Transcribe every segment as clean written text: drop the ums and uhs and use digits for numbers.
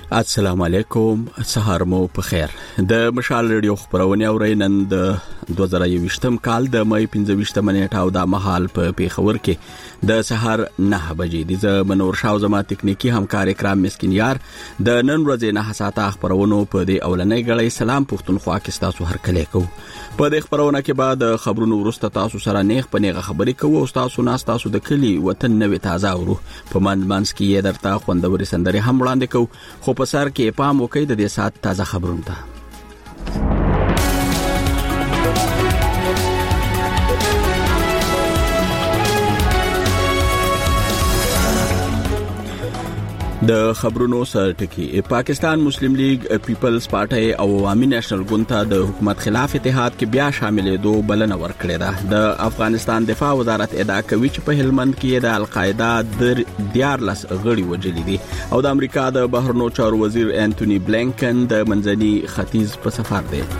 السلام علیکم، سهار مو په خیر. د مشال ریډیو خبرونه اورئ. نن د 2023م کال د مې 15 نیټه او د مهال په پیښور کې د سهار 9 بجې د منور شاو زما تکنیکی همکار اکرام مسکینیار د نن ورځې نه حساته خبرونه په دې اولنۍ غړې سلام پښتونخوا کې تاسو هر کله کو. په دې خبرونه کې بعد خبرونو ورسته تاسو سره نیغ په نیغه خبرې کوو او تاسو د کلی وطن نوې تازه ورو په منځ کې یې درته خوندوري سندري هم وړاندې کوو. خو په سر کې پام وکړئ د دې سات تازه خبرونه ته. د خبرونو سرټکی پاکستان مسلم لیگ پیپلز پارټي او عوامي نېشنل ګوند ته د حکومت خلاف اتحاد کې بیا شاملېدو بلنه ورکړې ده. د افغانستان دفاع وزارت ادعا کوي چې په هلمند کې د القاعده د 14 غړي وژلي دي او د امریکا د بهرنیو چارو وزیر انټونی بلینکن د منځني ختیځ په سفر دی.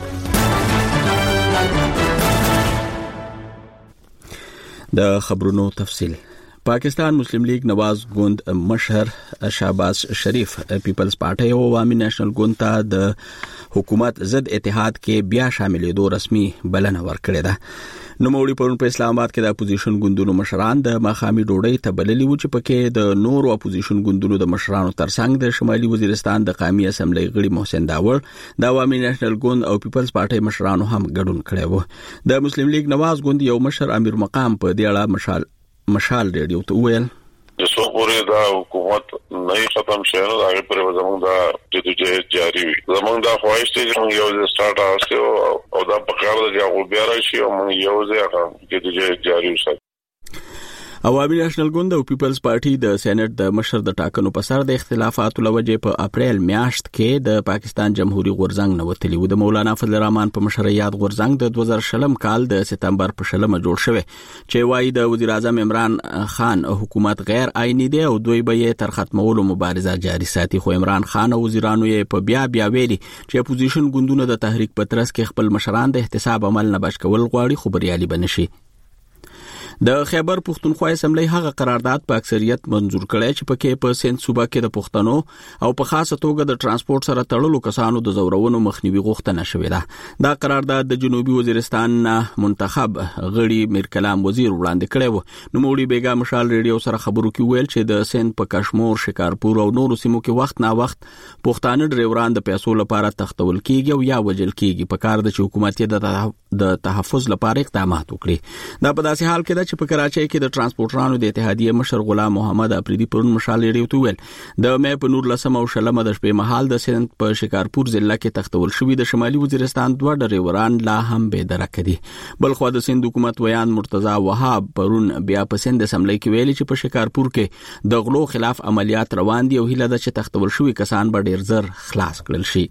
د خبرونو تفصیل. پاکستان مسلم لیگ نواز ګوند مشر شهباز شریف پیپلز پارټي او عوامي نېشنل ګوند ته د حکومت ضد اتحاد کې بیا شاملېدو رسمي بلنه ورکړې ده. نوموړي پرون په اسلام آباد کې د اپوزیشن ګوندونو مشران د ماخامي ډوډۍ ته بللي و چې پکې د نورو اپوزیشن ګوندونو د مشرانو ترڅنګ د شمالي وزیرستان د قومي اسمبلی غړي محسن داور د عوامي نېشنل ګوند او پیپلز پارټي مشرانو هم ګډون کړی و. د مسلم لیگ نواز ګوند یو مشر امیر مقام په دې اړه مشال ریډیو ته ویل د څو پورې دا حکومت نه ختم شي نو هغه پر زمونږ دا جدوجہد جاری وي. زمونږ دا خواهش دی چې موږ یو ځای سٹارټ اوسو او دا په کار د یو بیا راشي او موږ یو ځای هغه جدوجہد جاری وساتو. عوامي نېشنل ګوند او پیپلز پارټي د سېنات د مشر د ټاکنو په سر د اختلافاتو لوجې په اپریل میاشت کې د پاکستان جمهوریت غورځنګ نه وتلی و. د مولانا فضل الرحمن په مشرعیت غورځنګ د 2020 کال د سپتمبر په 20 جوړ شوی چې وايي د وزیر اعظم عمران خان حکومت غیر آئینی دی او دوی به یې تر ختمولو مبارزه جاري ساتي. خو عمران خان او وزیرانو یې په بیا ویلي چې اپوزیشن ګوندونه د تحریک په ترڅ کې خپل مشران د احتساب عمل نه بچ کول غواړي خو بریالي بنشي. د خیبر پښتونخوا اسمبلی هغه قرارداد په اکثریت منزور کړی چې پکې په سند صوبه کې د پښتنو او په خاصه توګه د ترانسپورت سره تړلو کسانو د زورونو مخنیوي غوښتنه شوې ده. دا قرارداد د جنوبي وزیرستان منتخب غړي میر کلام وزیر وړاندې کړی و. نوموړي بیګا مشال ریډیو سره خبرو کې ویل چې د سند په کشمور، شکارپور او نورو سیمو کې وخت نا وخت پښتانه ډریوران د پیسو لپاره تختول کیږي او یا وجل کیږي. په کار د حکومت د تحفظ لپاره اقدامات وکړي. دا په داسې حال کې چې په کراچۍ کې د ترانسپورټرانو د اتحادیې مشر غلام محمد افریدي پرون مشال ریډیو ته ویل د مې په 19 او 20 د شپې مهال د سند په شکارپور ضلع کې تختول شوی د شمالي وزیرستان دوه ډریوران لا هم به درک دي. بلخو د سند حکومت ویان مرتضی وهاب پرون بیا په سند اسمبلی کې ویلي چې په شکارپور کې د غلو خلاف عملیات روان دي او هیله ده چې تختول شوی کسان به ډیر زر خلاص کړل شي.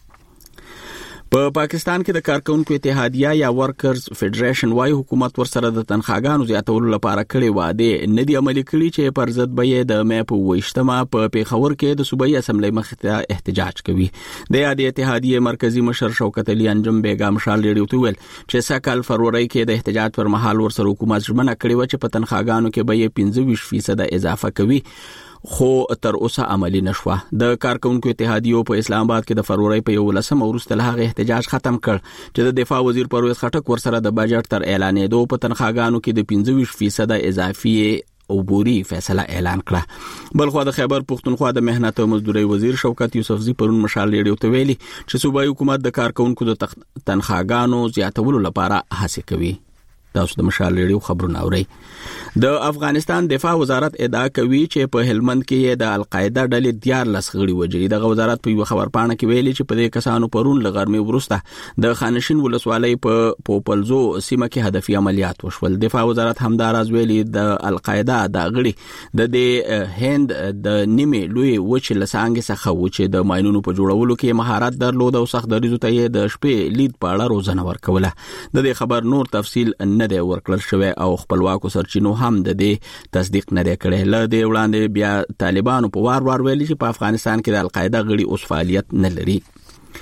په پاکستان کې د کارکونکو اتحادیه یا ورکرز فدریشن وايي حکومت ورسره د تنخواګانو زیاتولو لپاره کړي وعده نه دی عملي کړي چې پر ضد به د مې په 28 په پیښور کې د صوبایي اسمبلی مخې ته احتجاج کوي. د یادې اتحادیه مرکزی مشر شوکت علي انجم بیګم شال ریډیو ته ویل چې سکهال فروری کې د احتجاج پر مهال ورسره حکومت ژمنه کړې و چې په تنخواګانو کې به 25% اضافه کوي خو تر اوسه عملی نشوه. د کارکونکو اتحادیو په اسلام آباد کې د فروری په 11 وروسته له هغه احتجاج ختم کړ چې د دفاع وزیر پرویز خټک ورسره د بجټ تر اعلانېدو په تنخواګانو کې د 25% اضافي او بوري فیصله اعلان کړه. بلخو د خیبر پښتونخوا د مهنت او مزدوري وزیر شوکت یوسفزي پرون مشال ریډیو ته ویلي چې صوبایي حکومت د کارکونکو د تنخواګانو زیاتولو لپاره هڅه کوي. تاسو د مشال ریډیو خبرونه اورئ. د افغانستان دفاع وزارت ادعا کوي چې په هلمند کې د القاعده ډلې 14 غړي وژلي. د وزارت په یو خبرپاڼه کې ویلي چې په دې کسانو پرون لغرمې ورسته د خانشین ولسوالۍ په پوپلزو سیمه کې هدفي عملیات وشول. دفاع وزارت همداراز ویلي د القاعده د غړي د هند د نیمې لوی وچ لسانګ څخه و چې د ماینونو په جوړولو کې مهارت درلود او سخت دریزو ته د شپې لید په اړه روزنه ورکوله. د دې خبر نور تفصیل نه دی ورکړل شوی او خپلواکو سرچینو هم د دې تصدیق نه کړي. له دې وړاندې بیا طالبانو په وار ویلي چې په افغانستان کې د القاعده غړي اوس فعالیت نه لري.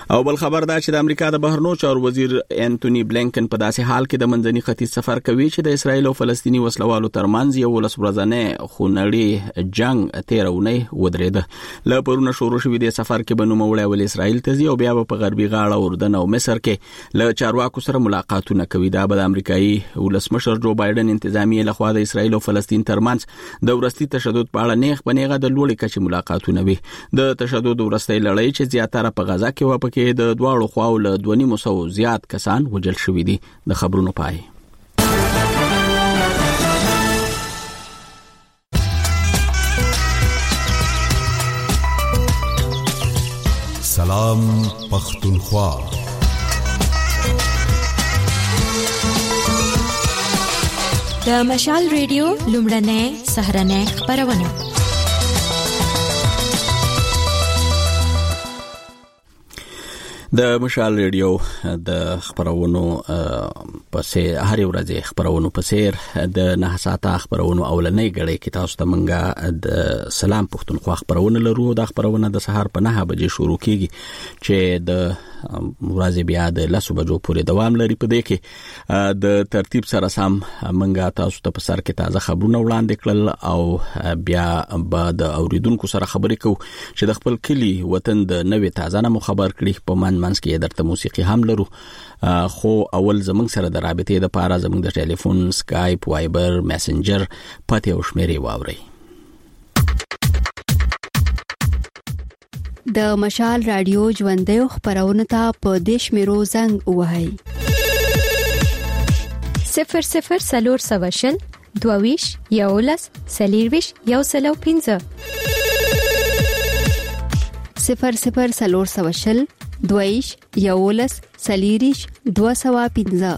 او بل خبر دا چې د امریکا د بهرنیو چارو وزیر انټونی بلینکن په داسې حال کې د منځني ختیځ سفر کوي چې د اسرایل او فلسطینی وسلوالو ترمنځ یو ورځنی خونړی جنگ 13 اونۍ ودرېده. له پرونه شروع شوی د سفر کې بنوموړی ول اسرایل ته ځي او بیا په غربي غاړه اردن او مصر کې له چارواکو سره ملاقاتونه کوي. دا به د امریکایي ولسمشر جو بایدن انتظامیه لخوا د اسرایل او فلسطین ترمنځ د ورستي تشدد په اړه نیغ بنیغه د لوړې کچې ملاقاتونه وي. د تشدد ورستي لړۍ چې زیاتره په غزا کې و پکې د دواړو خواو له 2.5 زیات کسان وژل شوي دي. د خبرونو پای. سلام پختونخوا. د مشال ریډیو لومړنۍ سهرنۍ خبرونه. د مشال ریډیو د خبرونو پسې هر ورځ خبرونو پسې د 9 ساعته خبرونو اولنۍ غړي کې تاسو ته منګه د سلام پختونخوا خبرونه لرو. د خبرونه د سهار په 9 بجې شروع کیږي چې د ورځې بیا د 10 بجو پورې دوام لري. په دې کې د ترتیب سره سم منګه تاسو ته په سر کې تازه خبرونه وړاندې کړل او بیا به د اوریدونکو سره خبرې کوو چې د خپل کلی وطن د نوې تازه نمو خبر کړي. په منځ کې درته موسیقي هم لرو، خو اول زمنګ سره د رابطې د پاره زمنګ د ټلیفون، سکایپ، وایبر، میسنجر پته او شمیرې واوري. د مشال رادیو ژوندې خبرونه ته په دیش میرو زنګ وهاي 00 سلور سواشل دوویش یولس سلیرویش یوسلو 5 00 سلور سواشل دویش یولس سلیریش 215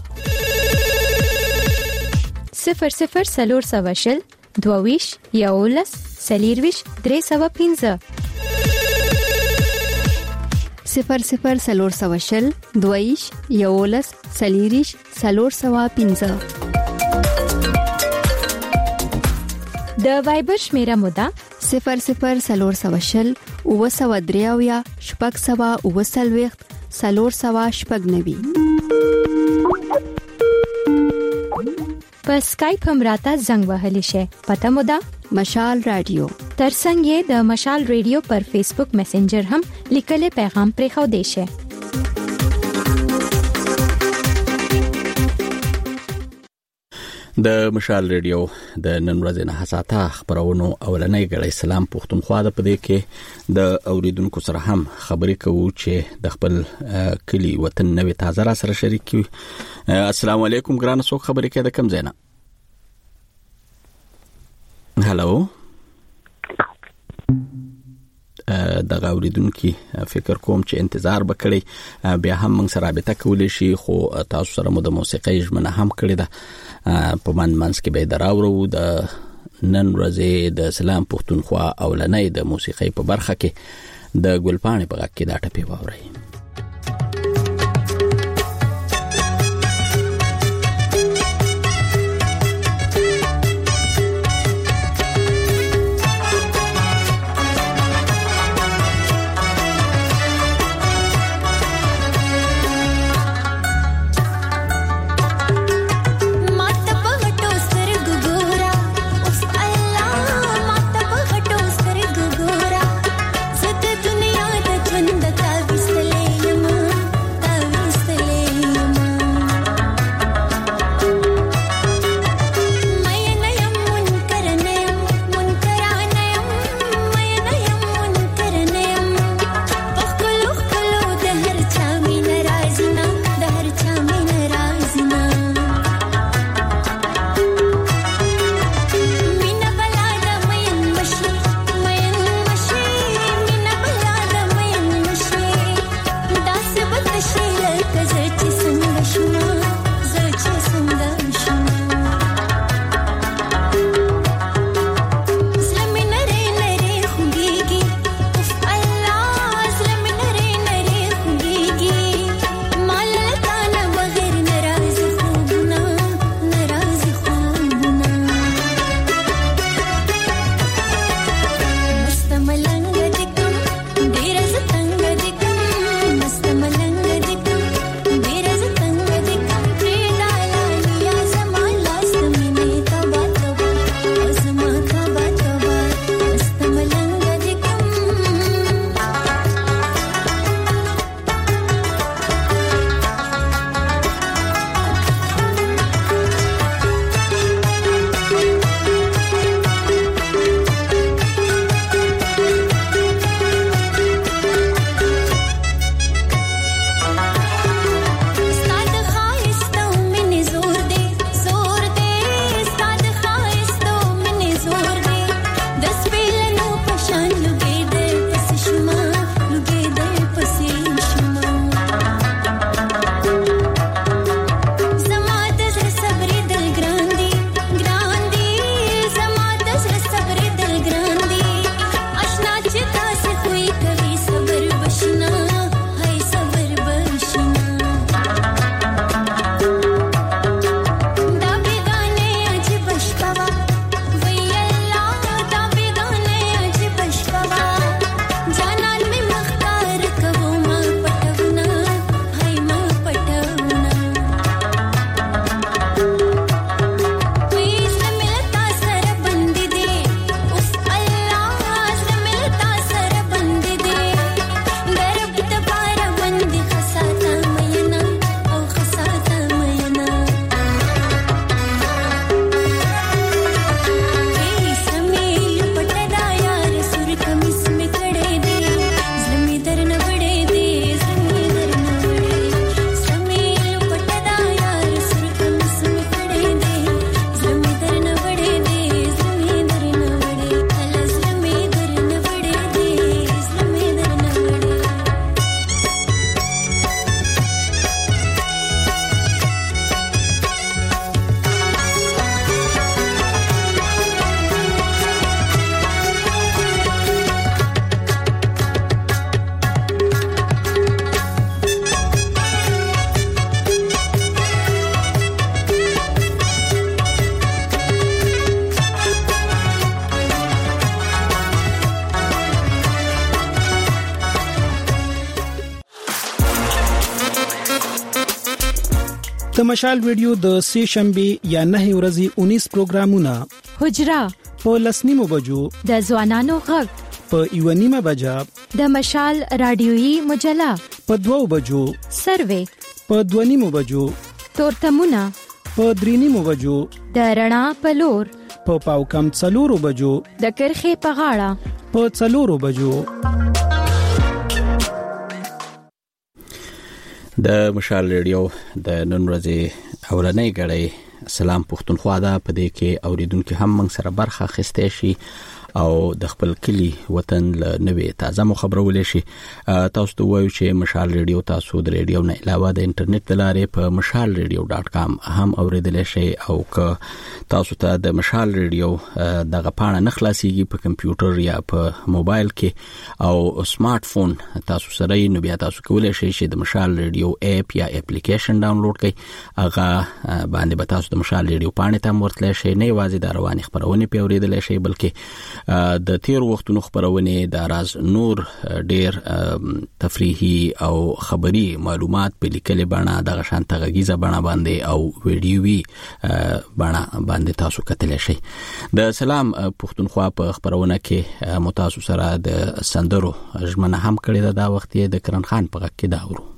00 سلور سواشل دویش یولس سلیرویش 315 00 سلور سواشل دویش یولس سلیریش 315. د وایبر شمیره مودا 00 سلور سواشل وسودریاویا شپږ سوا وسلويخت سلور سوا شپږ نوي. په سکایپ هم راته زنګ وهلی شي. پته مودا مشال رادیو. ترڅنګ یې د مشال ریډیو پر فیسبوک میسنجر هم لیکلي پیغام پرې خو دی شي. د مشال ریډیو د نن ورځې 9 ساعته خبرونو اولنۍ غړي سلام پختونخوا د پدې کې د اوریدونکو سره هم خبرې کوو چې د خپل کلی وطن نوې تازه را سره شریک کی. السلام علیکم ګران څوک خبرې کوي د کم ځای نه؟ هالو د اوریدونکو فکر کوم چې انتظار وکړي بیا هم موږ سره رابطه کولی شي، خو تاسو سره مو د موسیقي ژمنه هم کړې ده. په منځ کې به دراورو د نن ورځې د سلام پختونخوا اولنۍ د موسیقي په برخه کې د ګلپاڼې په غږ کې دا ټپې واورئ. दुनिया द चंद का विसले د مشال ویډیو د سه شنبه یا 9 ورځې 19 پروګرامونه حجرا په لسنیمو بجو د ځوانانو غږ په یونیمه بجا د مشال رادیويي مجله په 2 بجو سروې په 2 بجو تورتمونه په 3 بجو د رڼا په لور په پاو کم 4 بجو د کرخه په غاړه په 4 بجو د مشال ریډیو د نن ورځې اولنۍ غړې سلام پښتونخوا دا په دې کې اوریدونکو هم موږ سره برخه اخیستې شي او د خپل کلی وطن له نوې تازه مو خبرولې شي تاسو ته وایو چې مشال ریډیو تاسو د ریډیو نه علاوه د انټرنیټ لارې په mashalradio.com هم اوریدلای شئ او که تاسو ته د مشال ریډیو دغه پاڼه نه خلاصيږي په کمپیوټر یا په موبایل کې او سمارټ فون تاسو سره نو بیا تاسو کولای شئ چې د مشال ریډیو اپ یا اپلیکیشن ډاونلوډ کړئ هغه باندې به تاسو د مشال ریډیو پاڼه ته ورتلئ شئ نه یوازې د رواني خبرونه په اوریدلای شئ بلکې د تیر وختونو خبرونه د راز نور ډیر تفریحي او خبري معلومات په لیکلي بڼه د غشانته غږیزه بڼه باندې او ویډیوي بڼه باندې تاسو کتلی شئ د سلام پښتونخوا په خبرونه کې متاسو سره د سندرو ژمنه هم کړې ده دا وخت یې د کرن خان په غږ کې دا ورو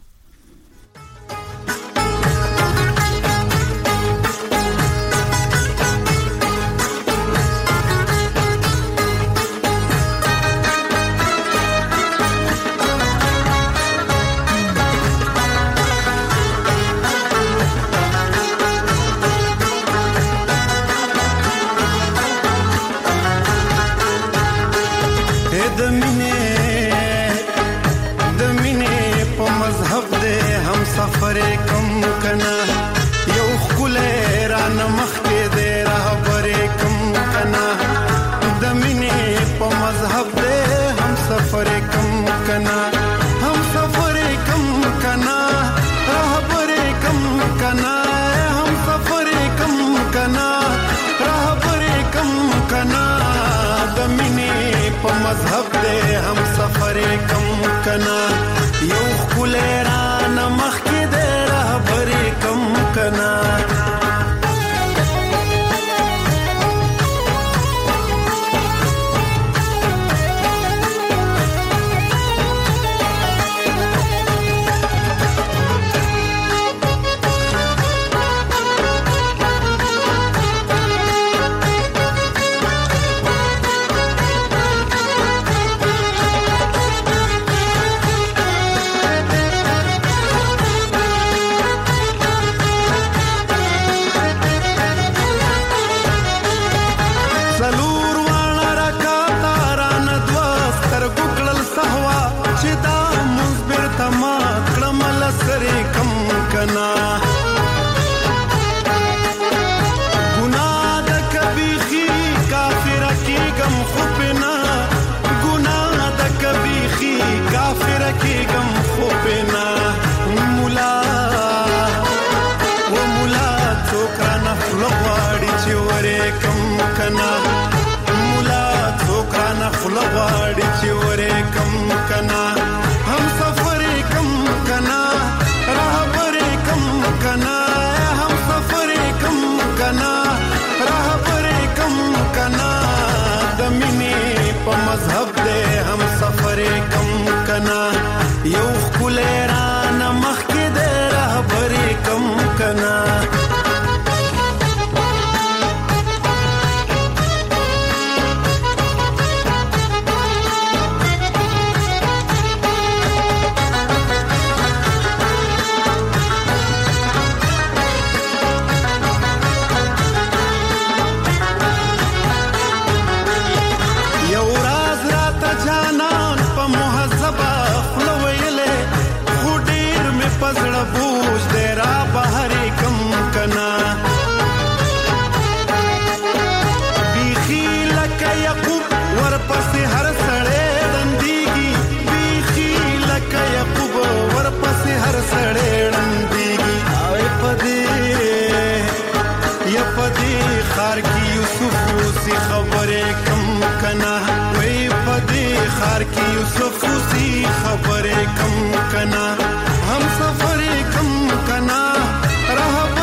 خار کی یوسف سی خبره کم کنا وی پدی خار کی یوسف سی خبره کم کنا ہم سفر کم کنا رہب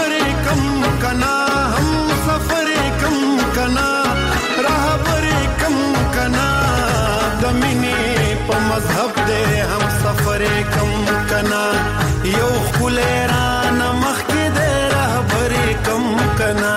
خلران مخ کې د رهبر کم کنا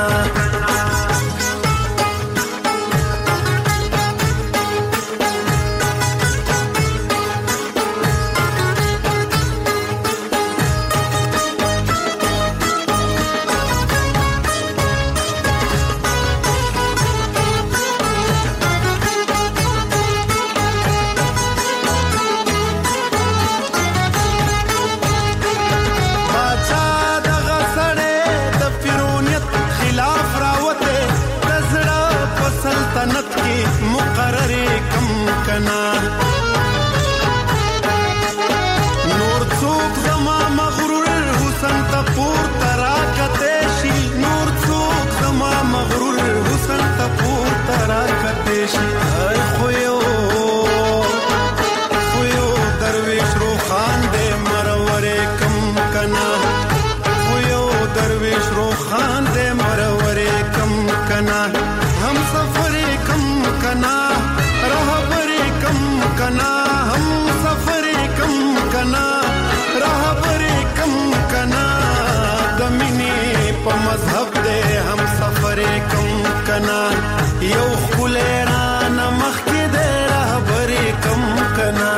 یو خلران مخ کې د رهبر کم کنا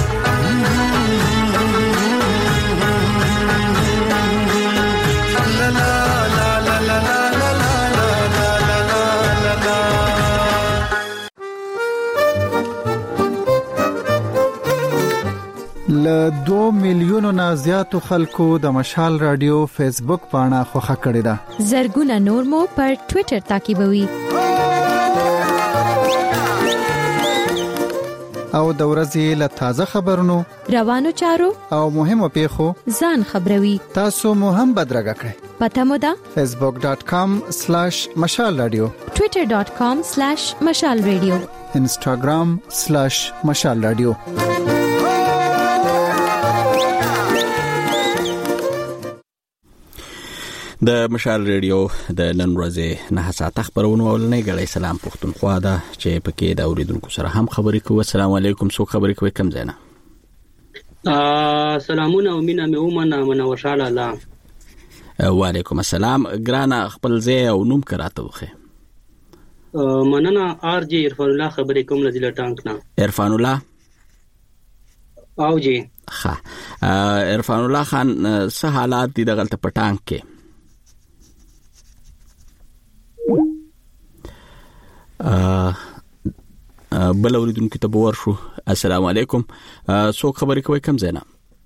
لا لا لا لا لا لا لا ل 2 میلیونو نه زیاتو خلکو د مشال رادیو فیسبوک پاڼه خوښه کړې ده. زرګونه نور مو پر ټوئیټر تعقیبوي. او د ورځې له تازه خبرونو روانو چارو او مهمو پیښو ځان خبروي. تاسو مو هم بدرګه کړئ. پته مو ده facebook.com/مشال رادیو، twitter.com/مشال رادیو، instagram/مشال رادیو. د مشال ریډیو د نن ورځې 9 ساعت خبرونه ولنې غړې سلام پښتونخوا ده چې پکې د اوریدونکو سره هم خبرې کوو. السلام علیکم، څو خبرې کوي کم زینا؟ سلامونه او مینا مې ومنه منوشاله الله. وعلیکم السلام. ګرانه خپل ځای او نوم کراته وخه. مننه آر جی عرفان الله خبرې کوم لذیله ټانک نه. عرفان الله او جی ښه. عرفان الله خان څه حالات دي د غلط پټانک کې؟ بل اوریدونکو ته باور شو. السلام علیکم، څوک خبرې کوي کم زینا؟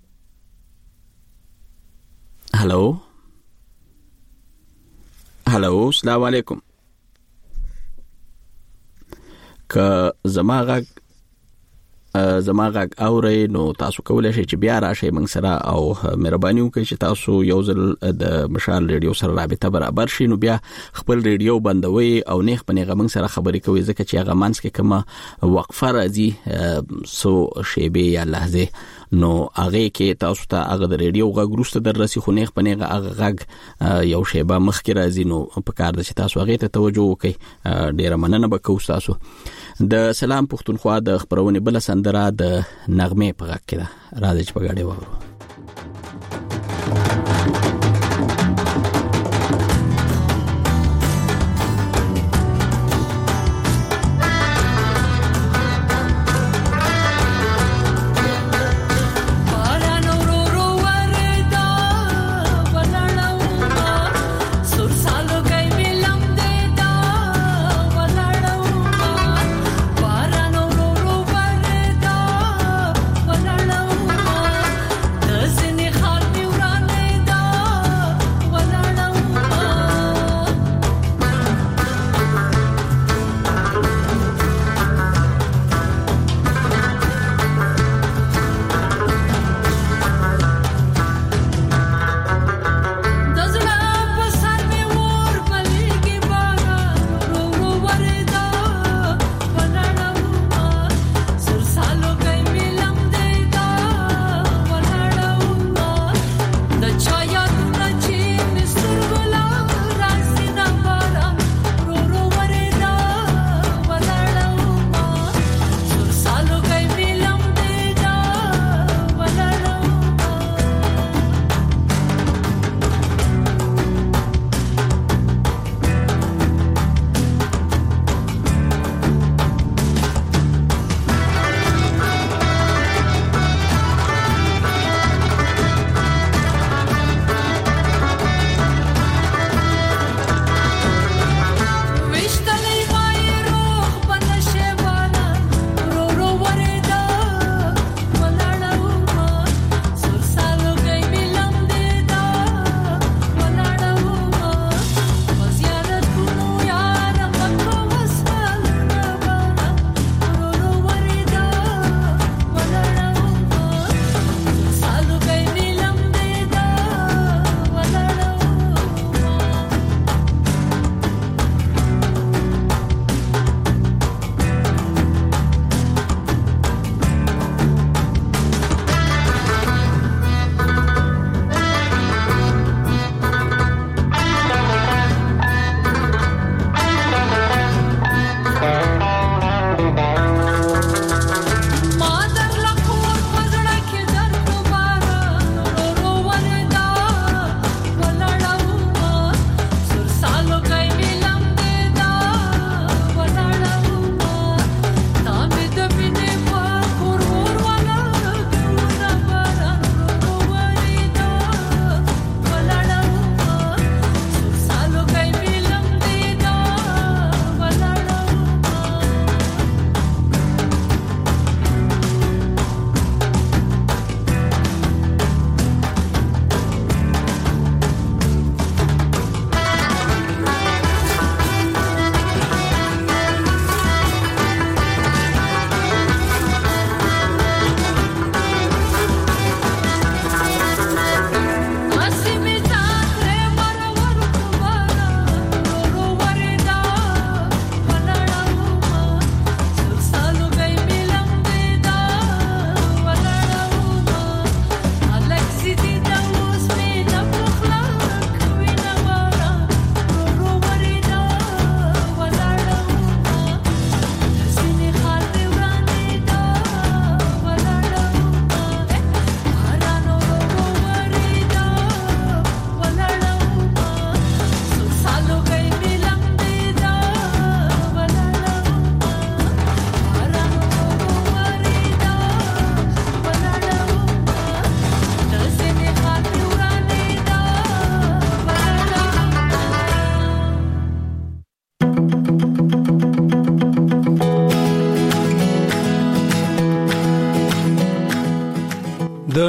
هالو هالو، السلام علیکم. که زما غږ اورئ نو تاسو کولای شئ چې بیا راشئ موږ سره او مهرباني وکړئ چې تاسو یو ځل د مشال ریډیو سره رابطه برابر شي، نو بیا خپل ریډیو بندوي او نه خپل موږ سره خبرې کوي، ځکه چې هغه منځ کې کومه وقفه راځي سو شیبه یا لحظه، نو هغه کې تاسو ته هغه د ریډیو غږ روسته دررسي، خو نه خپل هغه غږ یو شیبه مخکې راځي، نو په کار ده چې تاسو هغه ته توجه وکړئ. ډیره مننه وکوم تاسو. د سلام پښتونخوا د خبرونه بل سندره د نغمه په غږ کې ده، راځي چې په غاړه وورو.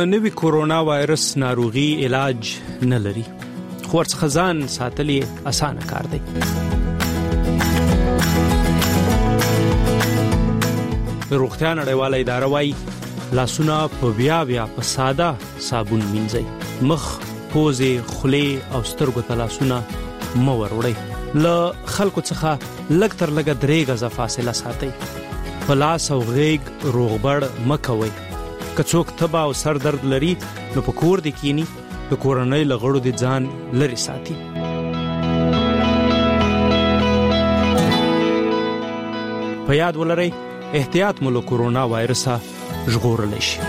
نوي کورونا وایرس ناروغي علاج نه لري، خو ورڅخه ځان ساتل یې اسانه کار دی. روغتیا نړیواله اداره وایي لاسونه په بیا په ساده صابون مینځئ. مخ، پوزې، خولې او سترګو ته لاسونه مه وروړئ. له خلکو څخه لږ تر لږه 3 غزه فاصله ساتئ. په لاس او غېږ روغبړ مه کوئ. که څوک تبه او سر درد لري نو په کور دې کینی، د کورنۍ له غړو دې ځان لرې ساتي. په یاد ولرئ احتیاط مو له کورونا وایرسه ژغورلی شي.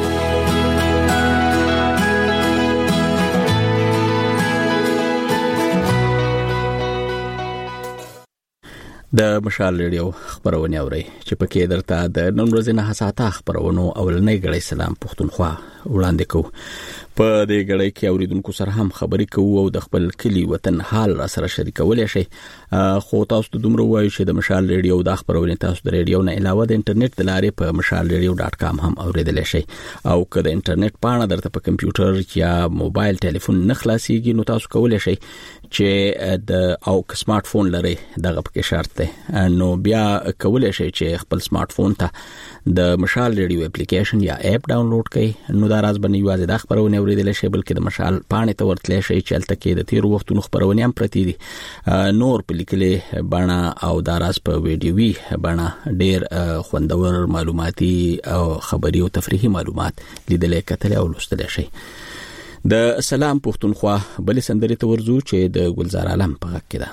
د مشال ریډیو خبرونه اوري چې پکې درته د نن ورځې نه حساسه خبرونو اولنۍ غړي سلام پښتونخوا وړاندې کوو. په دې غړي کې اوریدونکو سره هم خبرې کوو او د خپل کلی وطن حال را سره شریکولای شي. خو تاسو ته دومره وایو چې د مشال ریډیو د خبرونه تاسو د ریډیو نه علاوه د انټرنیټ د لارې په mashalradio.com هم اوریدلای شي. او که د انټرنیټ پاڼه درته په کمپیوټر یا موبایل ټلیفون نه خلاصيږي نو تاسو کولای شئ چې د او سمارټ فون لري دغه پکې شرط ده، نو بیا کولای شئ چې خپل سمارټ فون ته د مشال ریډیو اپلیکیشن یا اپ ډاونلوډ کړئ. نو دا راز باندې یوازې د خبرونه اوریدل شي بلکې د مشال پاڼې ته ورتللی شئ چې هلته کې د تیرو وختونو خبرونه هم پرتې دي، نور په لیکلې بڼه او دا راز په ویډیوي بڼه ډېر خوندور معلوماتي او خبري او تفریحي معلومات لیدلې کتلې او لوستلې شي. د سلام پښتونخوا بل سندرې ته ورزو چې د ګلزار عالم په غږ کې ده.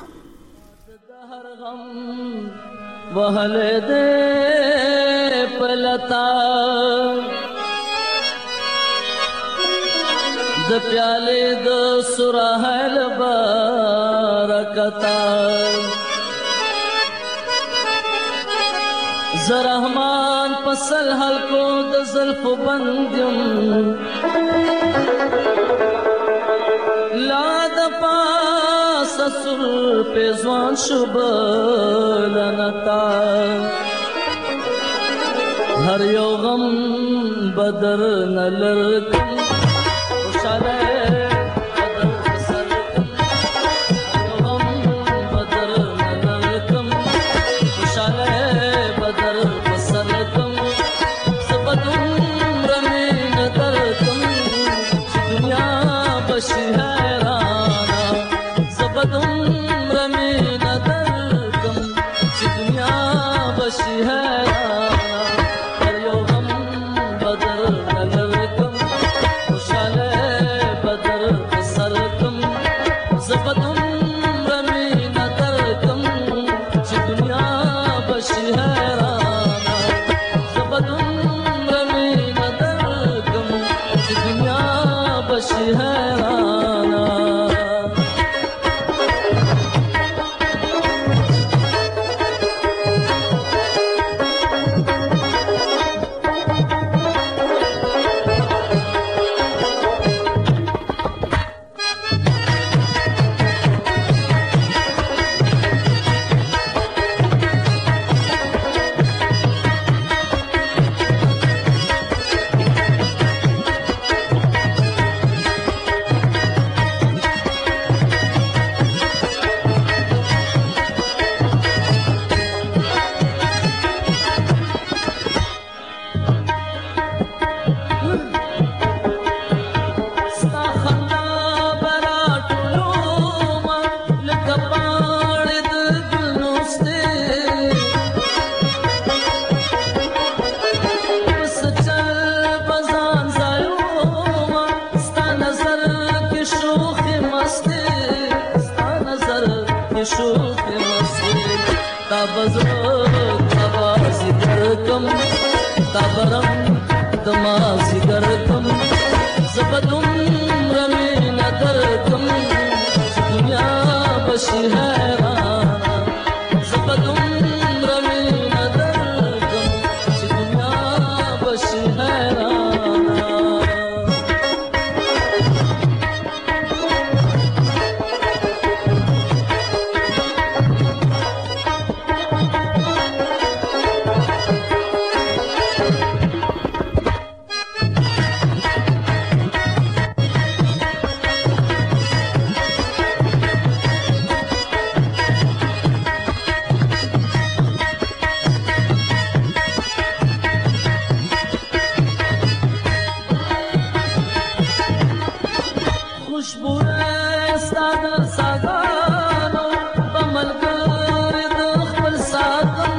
وهله دې پلتا د پیاله د سرحل برکتا زرحمان پسل حلقو د زلف بندم لا د پاس سر پیزوان شبلنتا هر یو غم بدر نلرکم خوشاله خوشبو ستاد ساګانو بملګری د خپل ساتم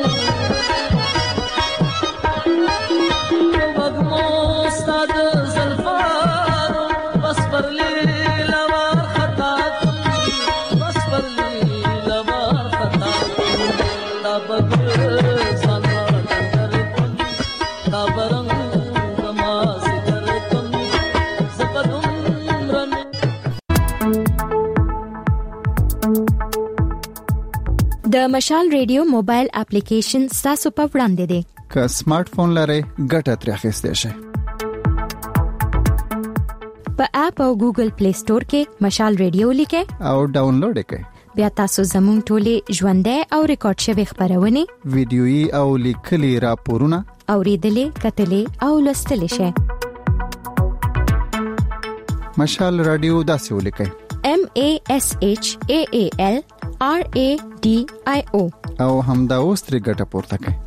وګمو ستاد زلفانو بس پرلی لوا خطا بس پرلی لوا خطا دا بګر زما کندر دا برنګ د مشال ریډیو موبایل اپلیکیشن تاسو په وړاندې دی که سمارټ فون لرئ ګټه ترې اخیستئ شئ په اپ او ګوګل پلی سٹور کې مشال ریډیو لیکئ او ډاونلوډ کړئ بیا تاسو زموږ ټولې ژوندۍ او ریکارډ شوی خبرونه ویډیويي او لیکلي راپورونه اوریدلې کتلې او لوستلې شئ مشال رادیو داسې ولیکئ MASHAALRADIO او همدا اوس ترې ګټه پورته کړئ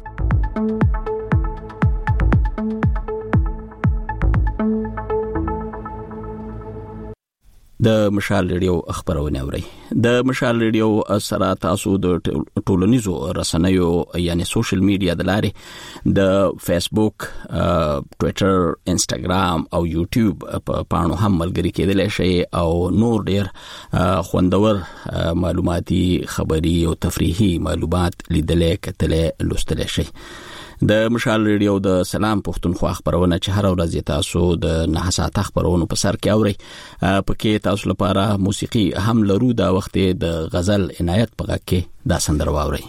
د مشال ریډیو خبرونه اوري د مشال ریډیو سره تاسو د ټولنیزو رسنیو یعنی سوشل میډیا د لارې د فیسبوک ټوئیټر انستګرام او یوټیوب په پاڼو هم ملګری کېدلی شئ او نور ډیر خوندور معلوماتي خبري او تفریحي معلومات لیدلې کتلې لوستلې شئ د مشال ریډیو د سلام پښتونخوا خبرونه چې هر ورځ تاسو د 9 ساعته خبرونو په سر کې اوري پکې تاسو لپاره موسیقي هم لرو دا وخت د غزل عنایت په غږ کې دا سندره واوري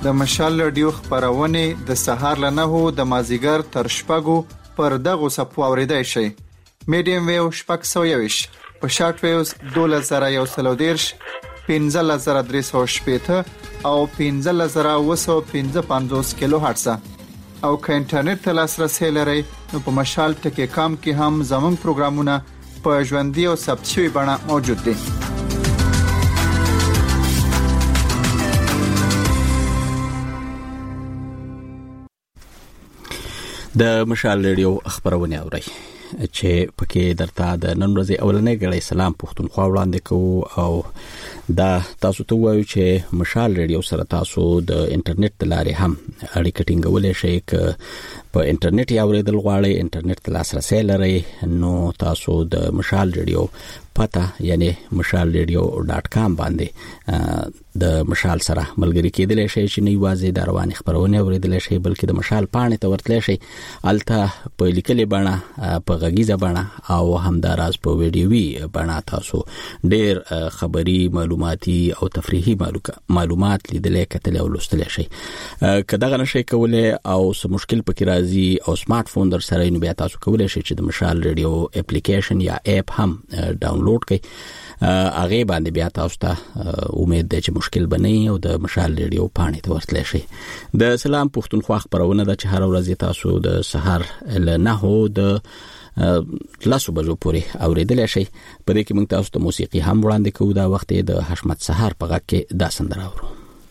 د مشال رادیو خبرونه د سهار له 9 د مازیګر تر شپږو پر دغه صفو اوریدای شي. میډیم ویو شپږ 120 په شارټ ویوز 2130 15380 او 15955 کیلو هرتز او که انټرنیټ ته لاسرسي لرئ نو په مشال ټکی کام کې هم زموږ پروګرامونه په ژوندۍ او ثبت شوی بڼه موجود دي. د مشال رادیو خبرونه اورئ چې پکې درته د نن ورځې اولنې غړې سلام پښتونخوا وړاندې کوو او دا تاسو ته وایو چې مشال رادیو سره تاسو د انټرنیټ لارې هم اړیکه ټینګولای شئ. ک په انټرنیټ یا اوریدل غواړئ انټرنیټ لاسرسي لرئ نو تاسو د مشال رادیو پته یعنی mashalradio.com باندې د مشال سره ملګری کېدلی شئ چې نه یوازې د رواني خبرونه اوریدل شئ بلکې د مشال پاڼې ته ورتلی شئ. الته په لیکلې بڼه په غږیزه بڼه او همداراز په ویډیوي بڼه تاسو ډېر خبري معلوماتي او تفریحي معلومات لیدلې کتلې او لوستلې شئ. کداغه نشئ کولای او څه مشکل پکې راځي او سمارټ فون در سره نو بیا تاسو کولای شئ چې د مشال رادیو اپلیکیشن یا اپ هم ډاونلوډ کړئ. هغه باندې بیا تاسو ته امید ده چې مشکل بنئ او د مشال رادیو پاڼې ته ورتلی شئ. د سلام پښتونخوا خبرونه د چې هر ورځ تاسو د سحر له 9 د لاسو بجو پورې اوریدل شئ. په دې کې موږ تاسو ته موسیقي هم وړاندې کوو. دا وخت د حشمت سحر په غږ کې دا سندره اورو.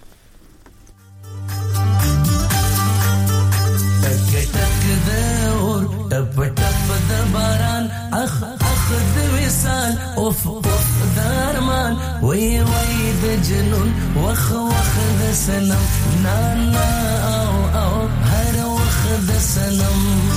ټپ ټپ د باران اخ اخ د وصال اوف اوف درمان وی وی د جنون وخ وخ د سنم نا نا او او هر وخ د سنم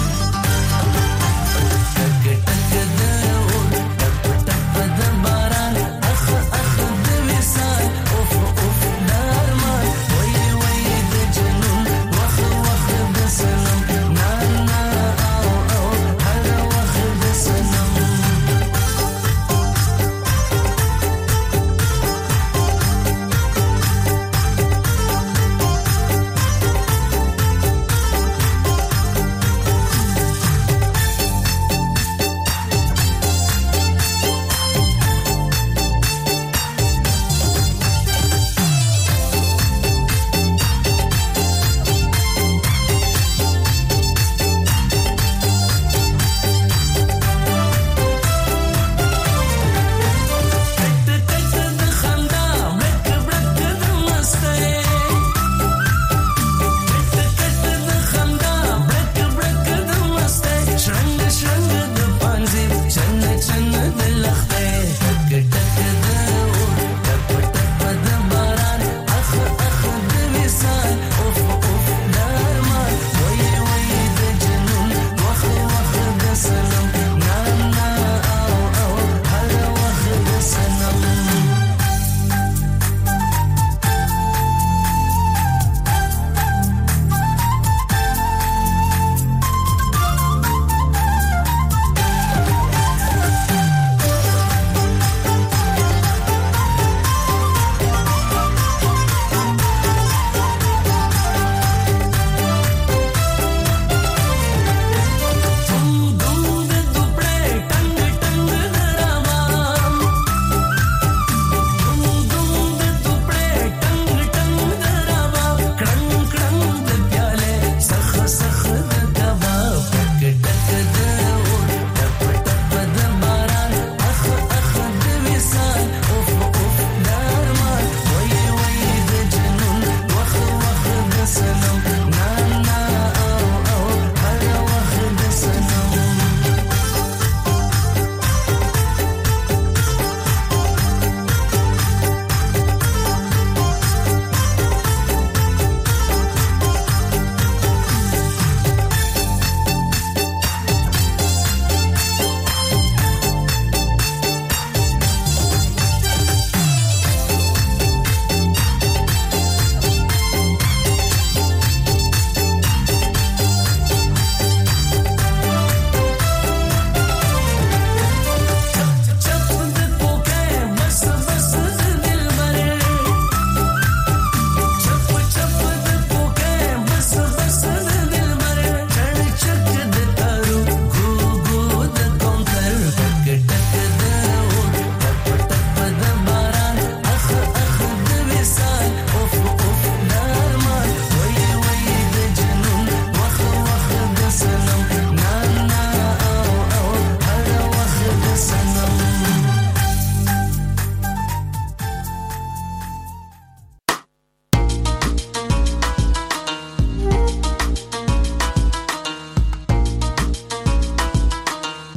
ټک ټک د اور ټپ ټپ د باران اخ اخ د وصال اوف اوف درمان وی وی د جنون وخ وخ د سنم نا نا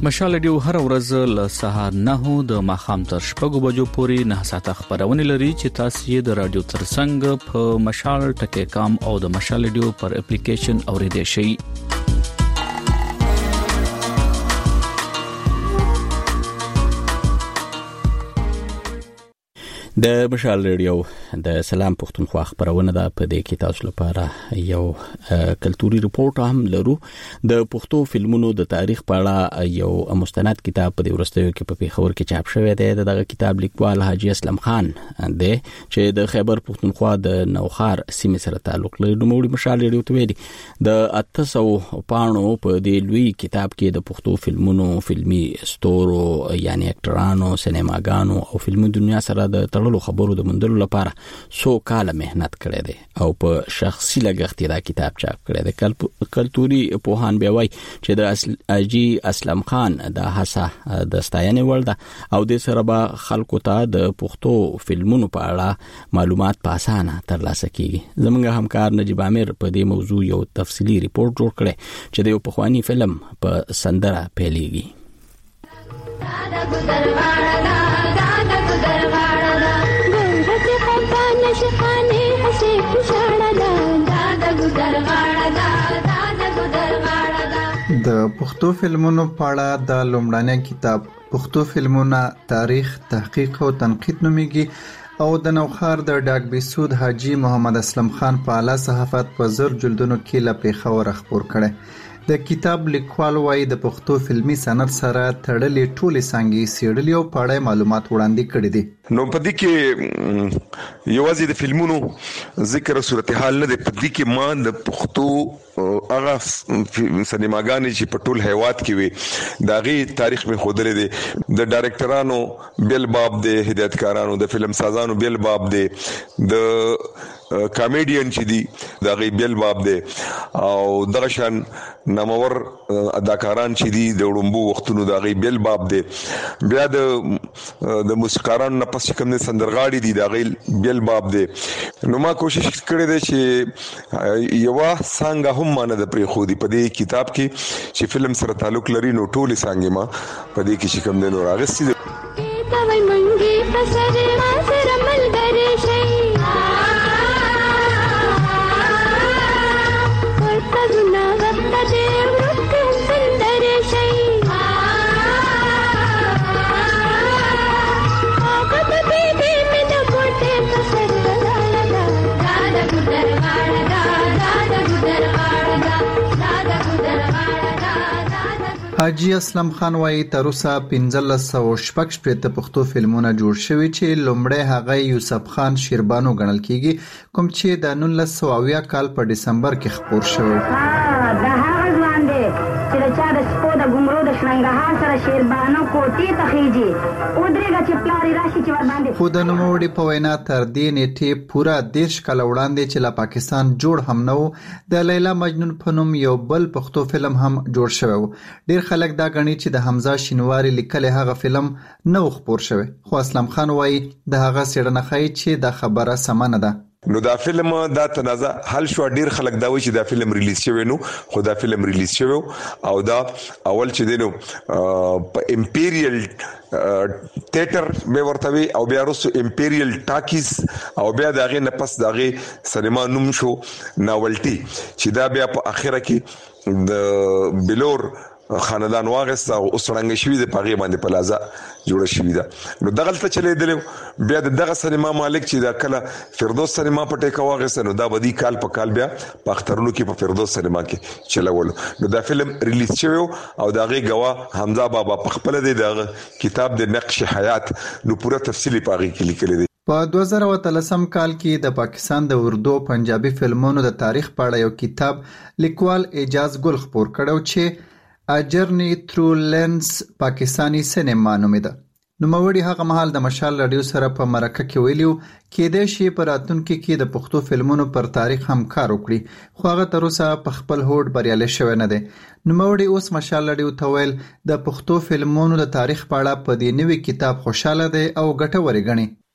مشال ډیو هر ورځ له سهار 9 د ماخام تر 6 بجو پورې 9 ساعته خبرونه لري چې تاسو یې د رادیو ترڅنګ په مشال ټکی کام او د مشال ډیو پر اپلیکیشن اوریدئ شئ. د مشال ریډیو د سلام پښتونخوا خبرونه ده. په دې کې تاسو لپاره یو کلتوري رپورټ هم لرو. د پښتو فلمونو د تاریخ په اړه یو مستند کتاب په دې ورستیو کې په پیښور کې چاپ شوی دی. دغه کتاب لیکوال حاجی اسلم خان دی چې د خیبر پښتونخوا د نوخار سیمې سره تعلق لري. نوموړي مشال ریډیو ته ویلي د 800 پاڼو په دې لوی کتاب کې د پښتو فلمونو، فلمي ستورو یعنی اکټرانو، سینماګانو او فلمي دنیا سره د خبرو د مندلو لپاره سو کال مهنت کړی دی او په شخصي لګښت دا کتاب چاپ کړی دی. کلتوري پوهان به وایي چې د حاجی اسلم خان د هڅه د ستاینې وړ ده او د سره به خلکو ته د پښتو فلمونو په اړه معلومات په اسانه ترلاسه کیږي. زموږ همکار نجیب عامر په دې موضوع یو تفصیلی ریپورت جوړ کړی چې د یو پخوانی فلم په سندره پیلېږي. د پښتو فلمونو په اړه د لومړني کتاب پښتو فلمونه تاریخ، تحقیق او تنقید نومیږي او د نوخار د ډاک بیسود حاجی محمد اسلم خان په اعلی صحافت په زر جلدونو کې له پیښور خبر کړي. د کتاب لیکوال وايي د پښتو فلمي صنعت سره تړلې ټولې څانګې سیړلې او په اړه معلومات وړاندې کړي دي. نو په دې کې یوازې د فلمونو ذکر صورتحال نه دی، په دې کې ما د پښتو هغه سینماګانې چې په ټول هیواد کې وي داغي تاریخ می خودلې دي. د ډایرکټرانو بیل باب دی، هدایتکارانو، د فلم سازانو بیل باب دی، د کامیډین چې دي داغي بیل باب دی او دغه شان نامور اداکاران چې دي د وړمبو وختونو داغي بیل باب دی. بیا د موسیقارانو نه پس کوم سندرغاړي دي داغي بیل باب دی. نو ما کوشش کړې ده چې یو څنګه هم مانه د پری خو دي په دې کتاب کې چې فلم سره تعلق لري نو ټولې څنګه ما په دې کې چې کوم نه راغستې توي منګي فسره ما سره ملګری شي حاجی اسلم خان وايي تر اوسه 1516 پښتو فلمونه جوړ شوي چې لومړی هغه یوسف خان شیربانو ګڼل کیږي کوم چې د 1980 کال په دسمبر کې خپور شوی. دا هغه ځوان دی چې چا د سپو د ګمرو د شرنګهار سره شیربانو کوټې ته خېږي او درېږه چې پلار راشي چې ور باندې. خو د نوموړي په وینا تر دې نیټې پوره 10 کال وړاندې چې له پاکستان جوړ هم نه و د لیلا مجنون په نوم یو بل پښتو فلم هم جوړ شوی و. ډیر خلک دا غني چې د حمزه شینواری لیکل هغه فلم نو خبر شوی، خو اسلم خان وايي د هغه سړنه خای چې د خبره سمانه ده. نو دا فلم دا تنازع حل شو. ډیر خلک دا وایي چې دا فلم ریلیز شوی نو، خو دا فلم ریلیز شوی او دا اول چې دینو په امپیریل تیاتر به ورته او بیا وروسته امپیریل ټاکیز او بیا دغه نه پس دغه سینما نوم شو ناولټي چې دا بیا په اخره کې د بلور خاندان واغسته او اوسړنګ شوی د پاغي باندې پلازا جوړ شوی دا. نو دغه ته چلے دل بیا دغه سینما مالک چې دا کله فردوس سینما په ټیکا واغسته نو دا بدی کال په کال بیا په اخترونو کې په فردوس سینما کې چلول. نو دا فلم ریلیز شوی او دغه گواه حمزه بابا په خپل د کتاب د نقش حیات نو پوره تفصیلی پاغي کې لیکل دي. په 2013 کال کې د پاکستان د اردو پنجابي فلمونو د تاریخ په اړه یو کتاب لیکوال اعجاز ګل خبر کړو چې A Journey Through Lens پاکستانی سینما نومیده. نوموړي هغه مهال د مشال رادیو سره په مرکه کې ویلو کېدای شي په راتلونکي کې د پښتو فلمونو پر تاریخ هم کار وکړي، خو هغه تر اوسه په خپل هوډ بریالي شوی نه دی. نوموړي اوس مشال رادیو ته ویل د پښتو فلمونو د تاریخ په اړه په دې نوي کتاب خوشاله دی او ګټور ګڼي.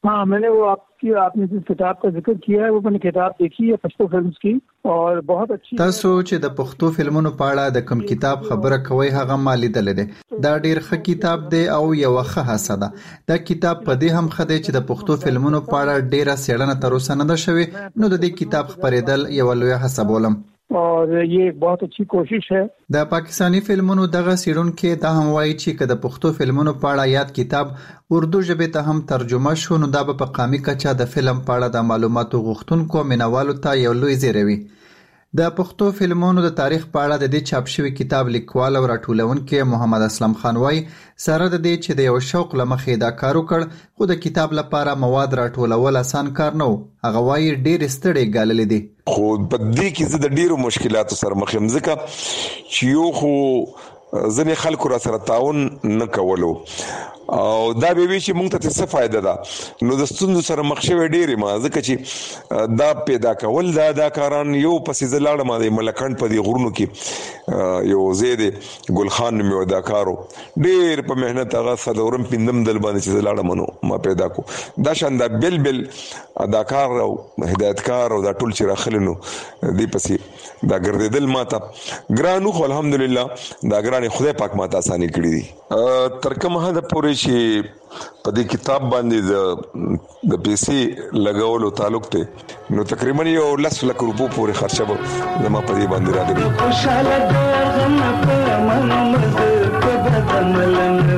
हाँ, मैंने वो आपने जिस किताब का जिक्र किया है वो मैंने किताब देखी है पश्तो फिल्म्स की और बहुत अच्छी। تاسو چې د پښتو فلمونو په اړه د کوم کتاب خبره کوي هغه ما لیدل دي. دا ډیر ښه کتاب دی او یو ښه هڅه ده. دا کتاب په دې هم ښه دی چې د پښتو فلمونو په اړه ډیره څېړنه تر اوسه نه ده شوې، نو د دې کتاب خبرېدل یو لوی هڅه بولم. और ये एक बहुत अच्छी कोशिश है. د پاکستانی فلمونو دغه سیرونکو دا هم وایي چې کله د پښتو فلمونو په اړه یاد کتاب اردو ژبه ته هم ترجمه شو نو دا په قامي کچا د فلم په اړه د معلوماتو غوښتونکو مینوالو ته یو لوی زیری. د پښتو فلمونو د تاریخ په اړه د دې چاپ شوی کتاب لیکوال او راټولونکي محمد اسلم خان وایي سره د دې چې د یو شوق لمخې دا کار وکړ خو د کتاب لپاره مواد راټولول آسان کار نه و. هغه وایي ډېر ستړي ګاللې دي. خو په دې کې زه د ډیرو مشکلاتو سره مخ یم ځکه چې یو خو ځنې خلکو را سره تعاون نه کولو او دا به وی چې مونږ ته څه فائدہ ده نو د ستوندو سره مخ شوی ډېرې ما ځکه چې دا پیدا کول دا کاران یو پسې زلاړه ما د ملکند په دی غرونو کې یو زید ګل خان مې ودا کارو ډېر په مهنت هغه صدورم پندم دل باندې چې زلاړه منو ما پیدا کو دا شاندا بل اداکار او هدایتکار او دا ټول چې راخلنو دی پسې دا ګرځیدل ماته ګرانو خو الحمدلله دا ګران خدای پاک ماته اساني کړی دي تر کومه حد پورې چې په دې کتاب باندې د پیسې لګولو تعلق ته نو تقریبا یو 10 لک روپو پورې خرچه به زما په دې باندې راغلی خوشاله د غم په منمز په بدملن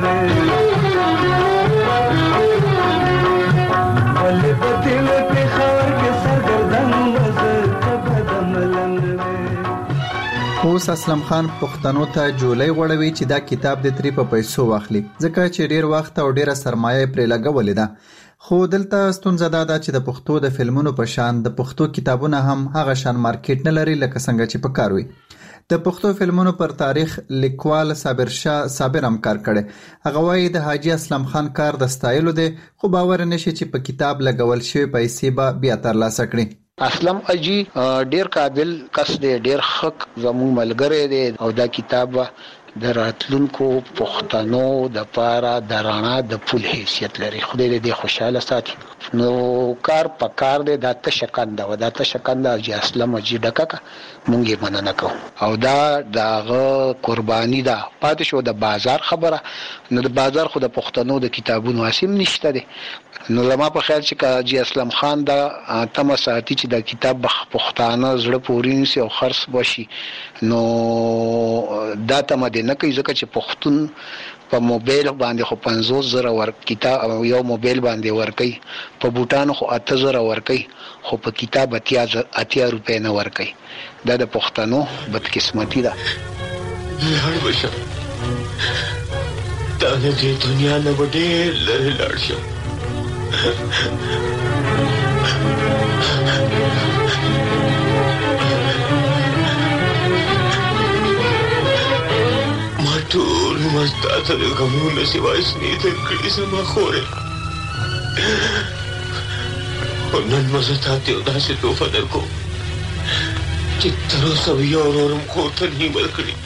ولې په دل کې خور کې سرګردن مز په بدملن اوس اسلم خان پښتنو ته جولای غوړوي چې دا کتاب د تری په پیسو واخلي ځکه چې ډیر وخت او ډیره سرمایه پرې لګولې ده خو دلته ستونزه ده چې د پښتو د فلمونو په شان د پښتو کتابونه هم هغه شان مارکیټ نه لري لکه څنګه چې په کار وي د پښتو فلمونو پر تاریخ لیکوال صابر شاه صابر هم کار کړي هغه وايي د حاجی اسلم خان کار د ستایلو دی خو باور نشي چې په کتاب لګول شوی پیسې به بیا ترلاسه کړي اسلم اجي ډیر قابل کس دی ډیر حق زمو ملګری دی او دا کتاب د راتلونکو پښتنو د پاره د رڼا د پول حیثیت لري خدای دې خوشاله ساتي نو کار په کار دی د تشکند او د تشکند اجي اسلم اجي ډکه مونږه مننه کوو او دا دغه قرباني ده پاتې شو د بازار خبره نو د بازار خو د پښتنو د کتابونو اسیم نشته دی نو لما په خیال چې اجي اسلم خان دا تم ساتي چې د کتاب پښتانه زړه پورین سي او خرص بشي نو دا تم دې نه کوي ځکه چې پښتون په موبایل باندې خو 50,000 ور کتاب یو موبایل باندې ورکي په بوتانو خو 80,000 ورکي خو په کتاب 80 روپے نه ورکي دا د پښتنو بدقسمتي ده هر بشر دا د دنیا نه وړي لری لاړ شو ټول مستاته د غمونو سیوای سنې ته کړي سما خوره نن مزه ته داسې توفه درکو چې تر اوسه یو ورم کوته نه ورکړي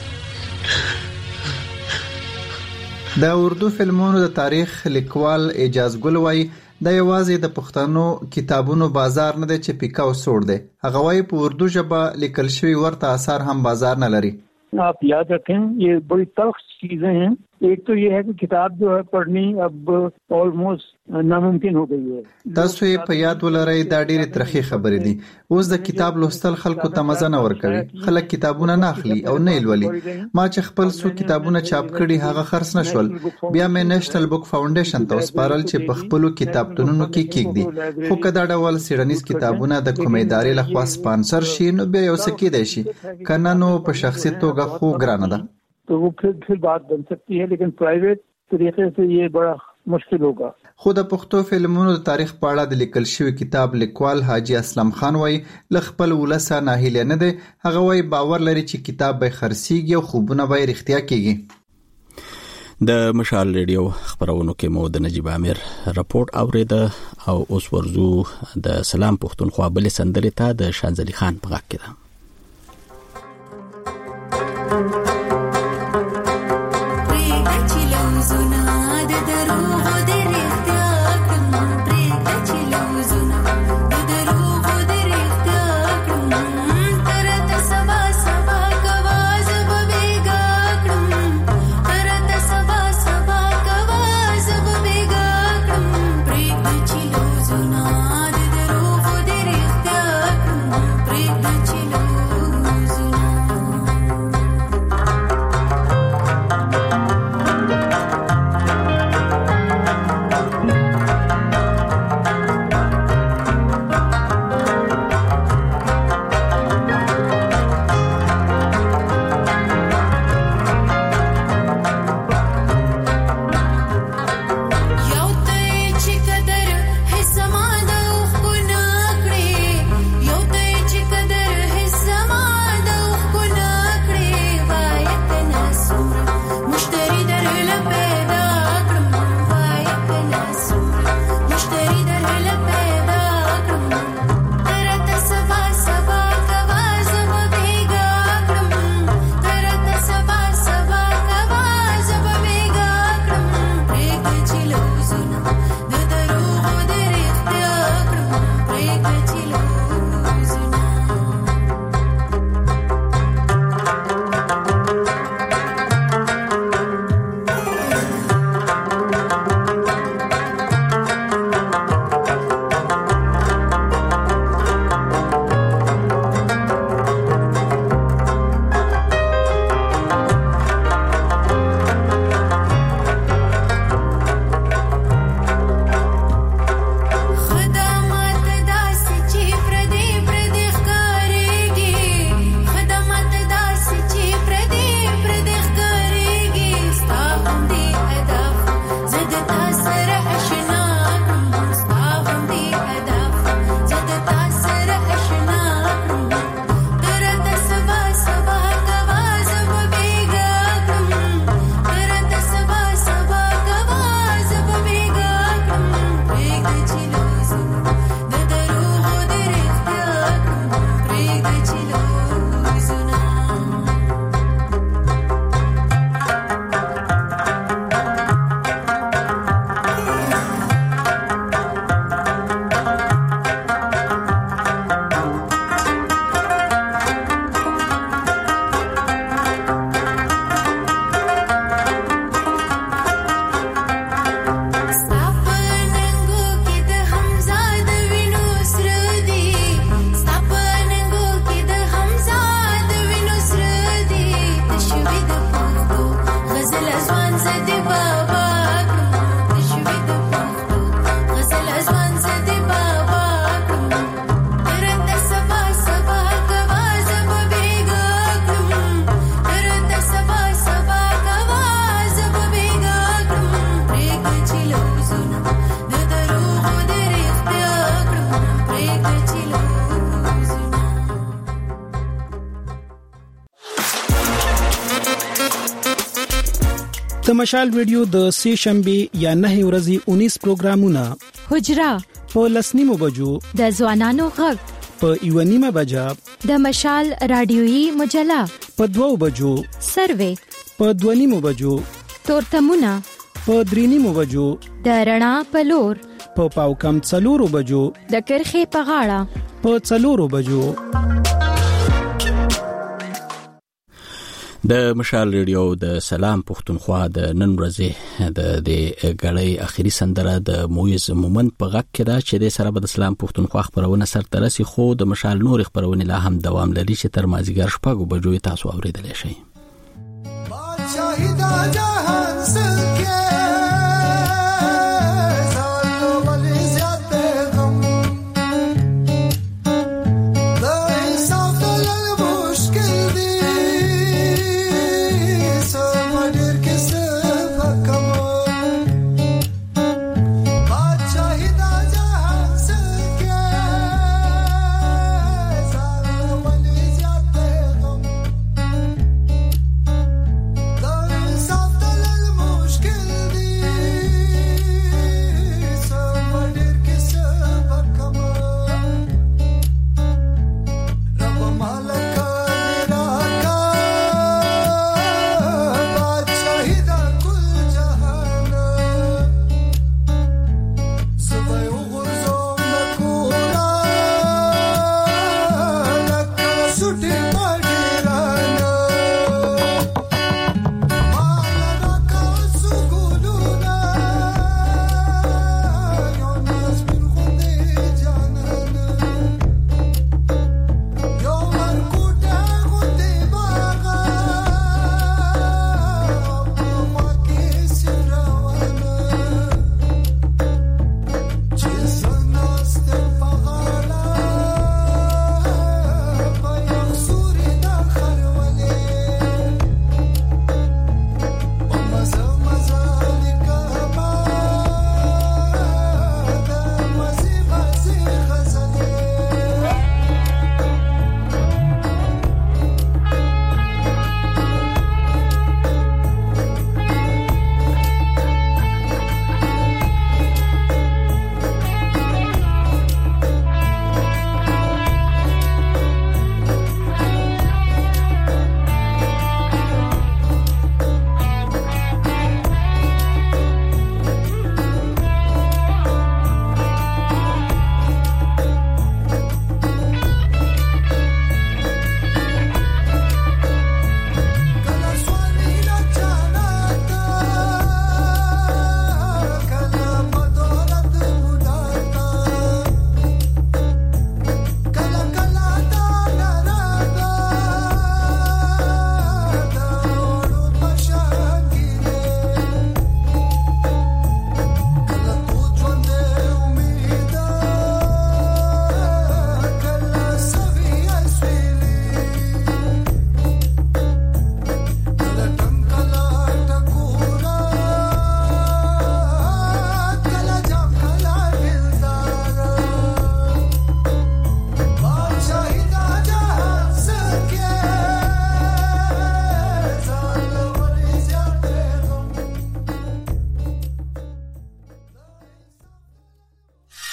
د اردو فلمونو د تاریخ لیکوال اعجاز ګل وایي دا یوازې د پښتنو کتابونو بازار نه دی چې پیکا او سوړ دی هغه وایي په اردو ژبه لیکل شوی ورته اثر هم بازار نه لري आप याद रखें ये बड़ी तल्ख चीजें हैं एक तो ये है कि किताब जो है पढ़नी अब ऑलमोस्ट नामुमकिन हो गई है تاسو یې په یاد ولرئ دا ډېرې ترخې خبرې دي اوس د کتاب لوستل خلکو ته مزه نه ورکوي خلک کتابونه نه اخلي او نه لولي ما چې خپل څو کتابونه چاپ کړي هغه خرڅ نشول بیا مې نېشنل بک فاونډیشن ته وسپارل چې په خپل کتابتونونو کې کېږدي خو کدا ډول سیرنیز کتابونه د کومې ادارې لخوا سپانسر شي نو بیا یو څه کېدای شي کنه نو په شخصي توګه خو ګرانه ده तो वो फिर बात बन सकती है लेकिन प्राइवेट तरीके से ये बड़ा मुश्किल होगा خو د پښتو فلمونو د تاریخ په اړه د لیکل شوی کتاب لیکوال حاجی اسلم خان وایي ل خپل ولسه ناهیله نه دی هغه وایي باور لري چې کتاب به خرڅيږي او خوبونه به رښتیا کیږي د مشال ریډیو خبرونو کې مو د نجیب امیر راپورټ اوریده او اوس ورزو د سلام پښتونخوا بل سندرې ته د شانزلی خان په غږ کې ده زنا د دروغ د رښتیا کوم پرې د مشال ریډیو د سه شنبه یا 9 ورځې 19 پروګرامونه حجره په لسنیمو بجو د ځوانانو غږ په یونیمه بجا د مشال رادیويي مجله په 2 بجو سروې په 2 بجو تورتمونه په 3 بجو د رڼا په لور په پاو کم 4 بجو د کرخه په غاړه په 4 بجو. د مشال ریډیو د سلام پښتونخوا د نن ورځې د غړی اخیری سندره د مویز مومند په غږ کې دا چې د سره د سلام پښتونخوا خبرونه سره ترسي خو د مشال نور خبرونه لا هم دوام لري چې تر مازیګر شپږ بجو تاسو اوریدل شئ.